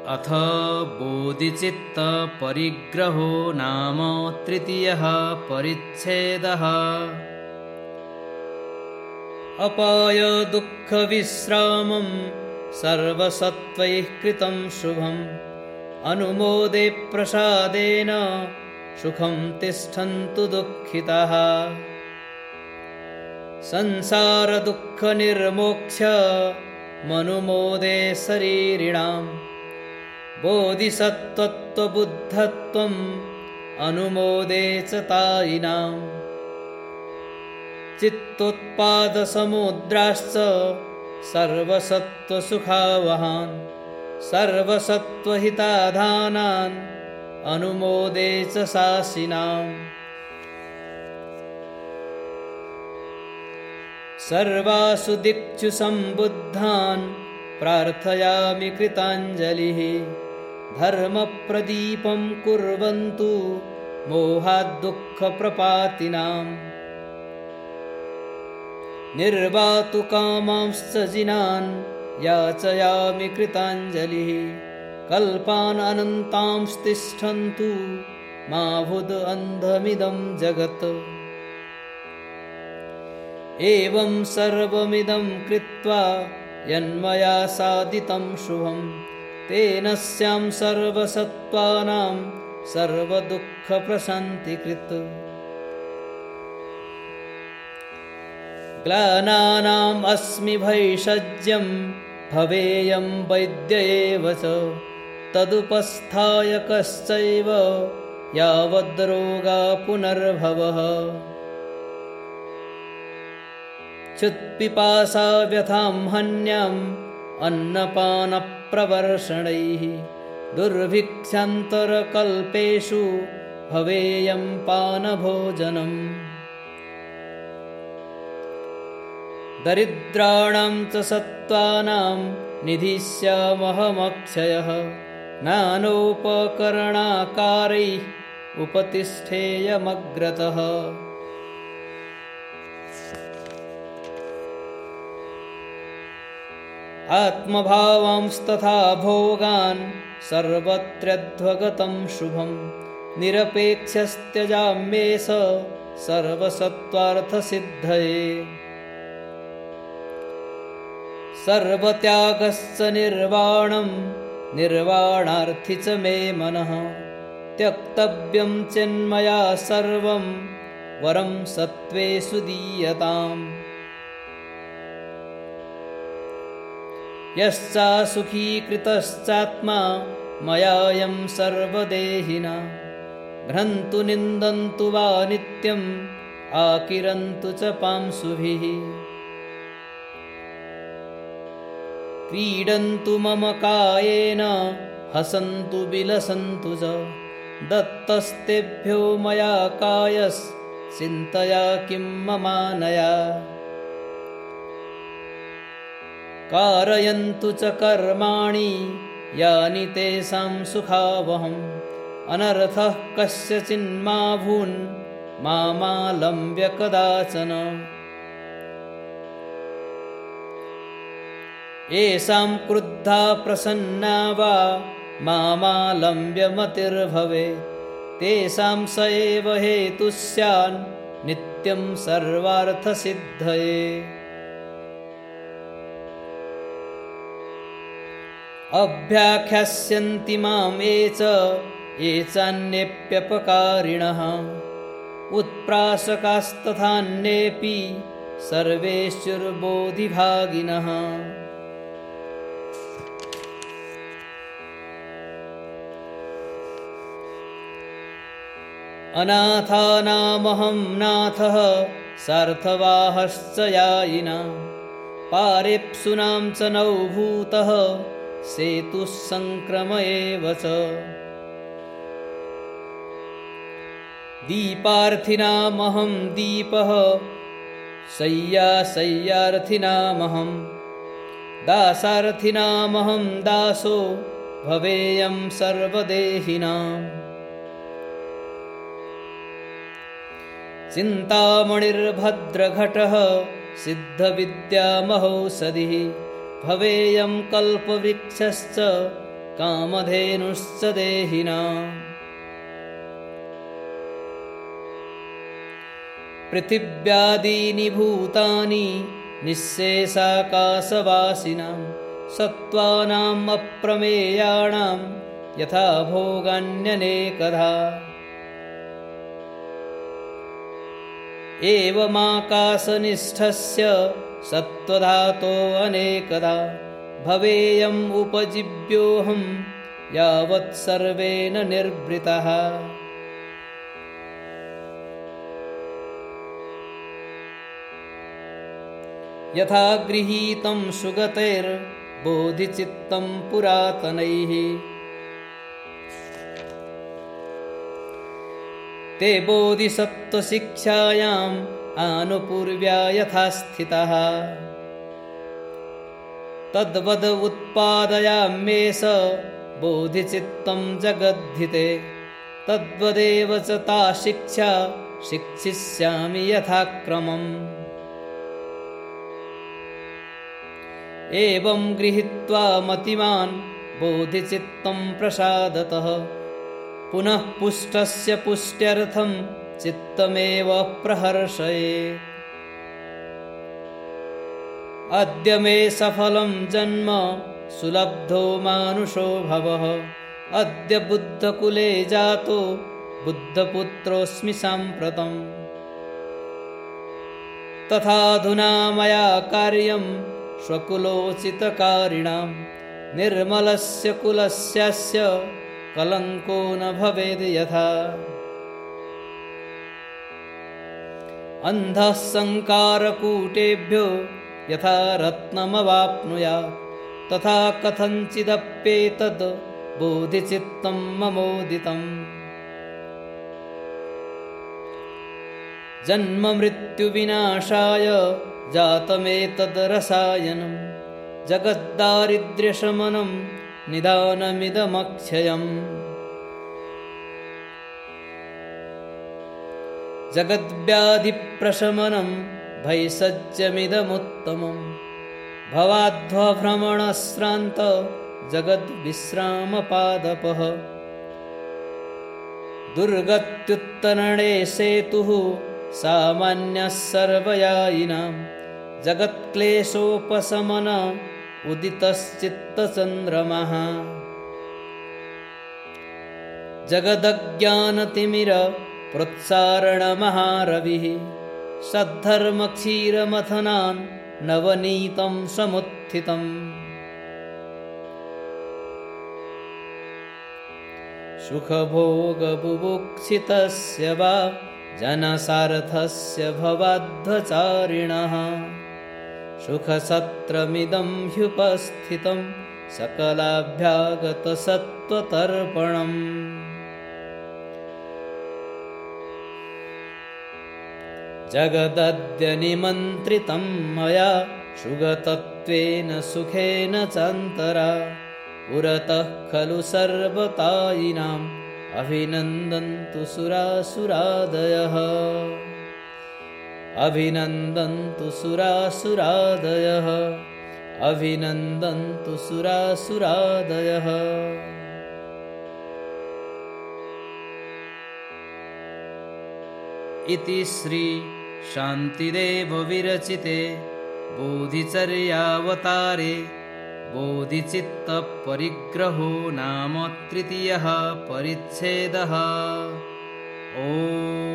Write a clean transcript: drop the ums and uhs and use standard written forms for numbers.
अथ बोधिचित्तपरिग्रहो नाम तृतीयः परिच्छेदः। अपायदुःखविश्रामं सर्वसत्त्वैः कृतं शुभम् अनुमोदे प्रसादेन सुखं तिष्ठन्तु दुःखिताः। संसारदुःखनिर्मोक्ष्यमनुमोदे शरीरिणां बोधिसत्त्वत्वबुद्धत्वम् अनुमोदे च तायिनाम्। चित्तोत्पादसमुद्राश्च सर्वसत्त्वसुखावहान् सर्वसत्त्वहिताधानान् अनुमोदे च शासिनाम्। सर्वासु दिक्षु सम्बुद्धान् प्रार्थयामि कृताञ्जलिः धर्मप्रदीपं कुर्वन्तु मोहाद्दुःखप्रपातिनाम्। निर्वातु कामांश्च जिनान् याचयामि कृताञ्जलिः कल्पान् अनन्तांस्तिष्ठन्तु माभूद् अन्धमिदं जगत्। एवं सर्वमिदं कृत्वा यन्मया साधितं शुभं तेन स्यां सर्वसत्त्वानां सर्वदुःखप्रशान्तिकृत्। ग्लानानाम् अस्मि भैषज्यं भवेयं वैद्य एव च तदुपस्थाय कश्चैव यावद्रोगा पुनर्भवः। क्षुत्पिपासा व्यथां हन्याम् अन्नपानप्रवर्षणैः दुर्भिक्षान्तरकल्पेषु भवेयं पानभोजनम्। दरिद्राणां च सत्त्वानां निधिस्यामहमक्षयः नानोपकरणाकारैः उपतिष्ठेयमग्रतः। आत्मभावांस्तथा भोगान् सर्वत्रध्वगतं शुभं निरपेक्षस्त्यजाम्येष सर्वसत्त्वार्थसिद्धये। सर्वत्यागश्च निर्वाणं निर्वाणार्थी च मे मनः त्यक्तव्यं चिन्मया सर्वं वरं सत्त्वेषु दीयताम्। यश्चासुखीकृतश्चात्मा मयायं सर्वदेहिना घ्नन्तु निन्दन्तु वा नित्यम् आकिरन्तु च पांसुभिः। क्रीडन्तु मम कायेन हसन्तु विलसन्तु च दत्तस्तेभ्यो मया कायश्चिन्तया किं ममानया। कारयन्तु च कर्माणि यानि तेषां सुखावहम् अनर्थः कस्यचिन्मा भून् मामालम्ब्य कदाचन। येषां क्रुद्धा प्रसन्ना वा मामालम्ब्य मतिर्भवेत् तेषां स एव हेतुः स्यान् नित्यं सर्वार्थसिद्धये। अभ्याख्यास्यन्ति मां ये चान्येऽप्यपकारिणः उत्प्रासकास्तथान्येऽपि सर्वेश्वरबोधिभागिनः। अनाथानामहं नाथः सार्थवाहश्च यायिनां पारेप्सुनां च नौभूतः सेतुः संक्रम एव च। दीपार्थिनामहं दीपः शय्याशय्यार्थिनामहं दासार्थिनामहं दासो भवेयं सर्वदेहिनाम्। चिन्तामणिर्भद्रघटः सिद्धविद्यामहौषधिः भवेयं कल्पवृक्षश्च कामधेनुश्च देहिनाम्। पृथिव्यादीनि भूतानि निःशेषाकाशवासिनां सत्त्वानाम् अप्रमेयाणां यथा भोगान्यनेकधा। एवमाकाशनिष्ठस्य सत्त्वधातोः अनेकधा भवेयम् उपजीव्योऽहं यावत् सर्वेण निर्वृतः। यथा गृहीतं सुगतैर्बोधिचित्तं पुरातनैः ते बोधिसत्त्वशिक्षायाम् आनुपूर्व्या यथा स्थिताः तद्वद् उत्पादयाम्येष बोधिचित्तं जगद्धिते तद्वदेव च ता शिक्षा शिक्षिष्यामि यथाक्रमम्। एवं गृहीत्वा मतिमान् बोधिचित्तं प्रसादतः पुनः पुष्टस्य पुष्ट्यर्थं चित्तमेव प्रहर्षयेत्। अद्य मे सफलं जन्म सुलब्धो मानुषो भवः अद्य बुद्धकुले जातो बुद्धपुत्रोऽस्मि साम्प्रतम्। तथाधुना मया कार्यं स्वकुलोचितकारिणां निर्मलस्य कुलस्यास्य कलङ्को न भवेद् यथा। अन्धः संकारकूटेभ्यो यथा रत्नमवाप्नुयात् तथा कथञ्चिदप्येतद् बोधिचित्तं ममोदितम्। जन्ममृत्युविनाशाय जातमेतद् रसायनं जगद्दारिद्र्यशमनं निदानमिदमक्षयम्। जगद्व्याधिप्रशमनं भैषज्यमिदमुत्तमम् भवाध्वभ्रमणश्रान्त जगद्विश्रामपादपः। दुर्गत्युत्तरणे सेतुः सामान्यः सर्वयायिनां जगत्क्लेशोपशमन उदितश्चित्तचन्द्रमः। जगदज्ञानतिमिर प्रोत्सारणमहारविः सद्धर्मक्षीरमथनान् नवनीतं समुत्थितम्। सुखभोगबुभुक्षितस्य वा जनसार्थस्य भवाध्वचारिणः सुखसत्रमिदं ह्युपस्थितं सकलाभ्यागतसत्त्वतर्पणम्। जगदद्य निमन्त्रितं मया सुगतत्वेन सुखेन चान्तरा पुरतः खलु सर्वतायिनाम् अभिनन्दन्तु सुरासुरादयः। अभिनन्दन्तु सुरासुरादयः अभिनन्दन्तु सुरासुरादयः। इति श्री शान्तिदेव विरचिते बोधिचर्यावतारे बोधिचित्तपरिग्रहो नाम तृतीयः परिच्छेदः। ॐ